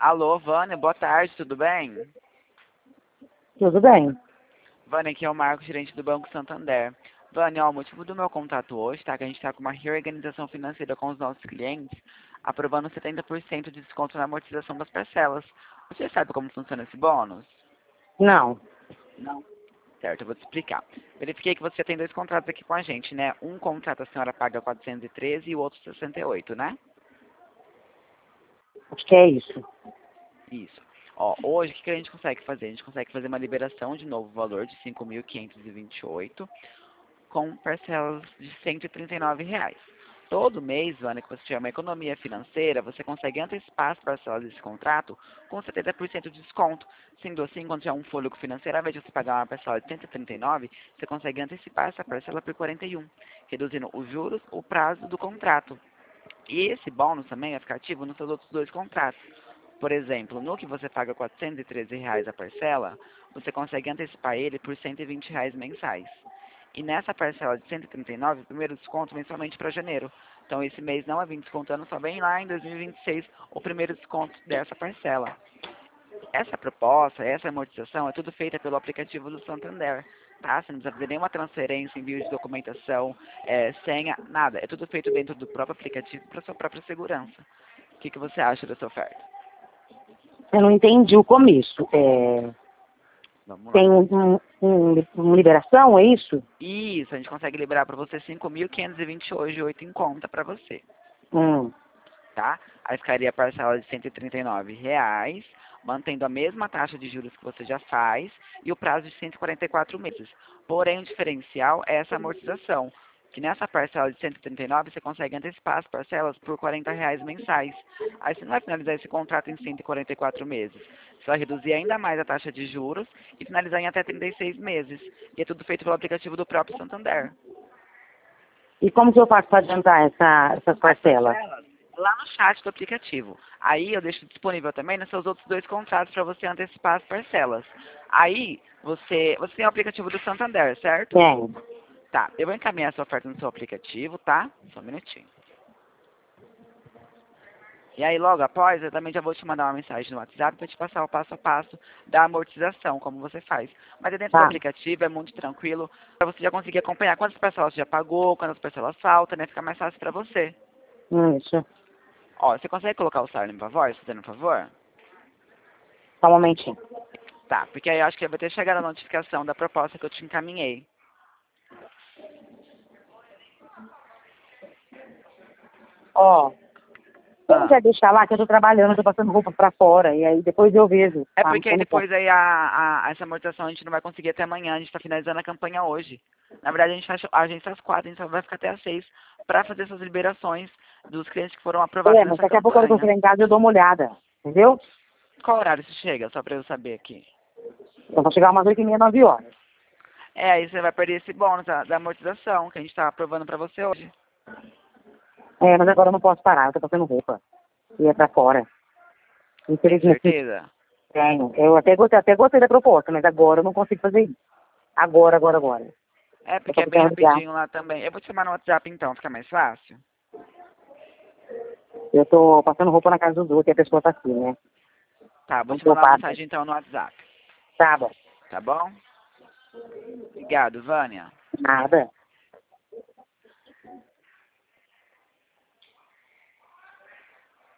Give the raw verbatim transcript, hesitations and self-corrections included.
Alô, Vânia, boa tarde, tudo bem? Tudo bem. Vânia, aqui é o Marcos, gerente do Banco Santander. Vânia, ó, o motivo do meu contato hoje, tá? Que a gente está com uma reorganização financeira com os nossos clientes, aprovando setenta por cento de desconto na amortização das parcelas. Você sabe como funciona esse bônus? Não. Não. Certo, eu vou te explicar. Verifiquei que você tem dois contratos aqui com a gente, né? Um contrato a senhora paga quatrocentos e treze e o outro sessenta e oito, né? Acho que é isso. Isso. Ó, hoje o que que a gente consegue fazer? A gente consegue fazer uma liberação de novo valor de cinco mil quinhentos e vinte e oito com parcelas de cento e trinta e nove reais. Todo mês, Vânia, que você tiver uma economia financeira, você consegue antecipar as parcelas desse contrato com setenta por cento de desconto. Sendo assim, quando tiver um fôlego financeiro, ao invés de você pagar uma parcela de cento e trinta e nove, você consegue antecipar essa parcela por quarenta e um, reduzindo os juros, o prazo do contrato. E esse bônus também vai ficar ativo nos seus outros dois contratos. Por exemplo, no que você paga quatrocentos e treze reais a parcela, você consegue antecipar ele por cento e vinte reais mensais. E nessa parcela de cento e trinta e nove, o primeiro desconto vem somente para janeiro. Então esse mês não vai vir descontando, só vem lá em dois mil e vinte e seis o primeiro desconto dessa parcela. Essa proposta, essa amortização é tudo feita pelo aplicativo do Santander. Tá? Você não precisa fazer nenhuma transferência, envio de documentação, é, senha, nada. É tudo feito dentro do próprio aplicativo para sua própria segurança. O que, que você acha dessa oferta? Eu não entendi o começo. É... Vamos lá. Tem um, um, um- uma liberação, é isso? Isso, a gente consegue liberar para você cinco mil quinhentos e vinte hoje, oito em conta para você, Hum. tá? Aí ficaria a parcela de cento e trinta e nove reais, mantendo a mesma taxa de juros que você já faz e o prazo de cento e quarenta e quatro meses. Porém, o diferencial é essa amortização, que nessa parcela de cento e trinta e nove você consegue antecipar as parcelas por quarenta reais mensais. Aí você não vai finalizar esse contrato em cento e quarenta e quatro meses. Você vai reduzir ainda mais a taxa de juros e finalizar em até trinta e seis meses. E é tudo feito pelo aplicativo do próprio Santander. E como que eu faço para adiantar essa, essas As parcelas? parcelas lá no chat do aplicativo. Aí eu deixo disponível também nos seus outros dois contratos para você antecipar as parcelas. Aí você, você tem o aplicativo do Santander, certo? Tem. Tá, eu vou encaminhar essa oferta no seu aplicativo, tá? Só um minutinho. E aí logo após eu também já vou te mandar uma mensagem no WhatsApp para te passar o passo a passo da amortização, como você faz. Mas é dentro do Tá. aplicativo, é muito tranquilo, para você já conseguir acompanhar quantas parcelas você já pagou, quantas parcelas faltam, né? Fica mais fácil para você. Hum, isso. Ó, você consegue colocar o celular no minha voz, fazendo um favor? Só um momentinho. Tá, porque aí eu acho que vai ter chegado a notificação da proposta que eu te encaminhei. Ó, você não Ah, quer deixar lá que eu tô trabalhando, eu tô passando roupa pra fora, e aí depois eu vejo. é Tá? porque Eu aí não posso. depois aí a, a, essa amortização a gente não vai conseguir até amanhã, a gente tá finalizando a campanha hoje. Na verdade a gente fecha a agência às quatro, a gente só vai ficar até às seis para fazer essas liberações dos clientes que foram aprovados É, mas nessa daqui a pouco a hora que eu campanha. chegar em casa eu dou uma olhada. Entendeu? Qual horário você chega, só para eu saber aqui? Eu vou chegar umas oito e meia, nove horas. É, aí você vai perder esse bônus da, da amortização que a gente tá aprovando para você hoje. É, mas agora eu não posso parar, eu tô passando roupa. E é pra fora. Tem Infelizmente. certeza? Tenho. Eu até gostei, até gostei da proposta, mas agora eu não consigo fazer isso. Agora, agora, agora. É, Eu porque tô é bem precisando ligar. rapidinho lá também. Eu vou te chamar no WhatsApp então, fica mais fácil. Eu tô passando roupa na casa dos outros e a pessoa tá aqui, né? Tá, vou Não te mandar uma preocupada. mensagem então no WhatsApp. Tá bom. Tá bom? Obrigado, Vânia. Nada.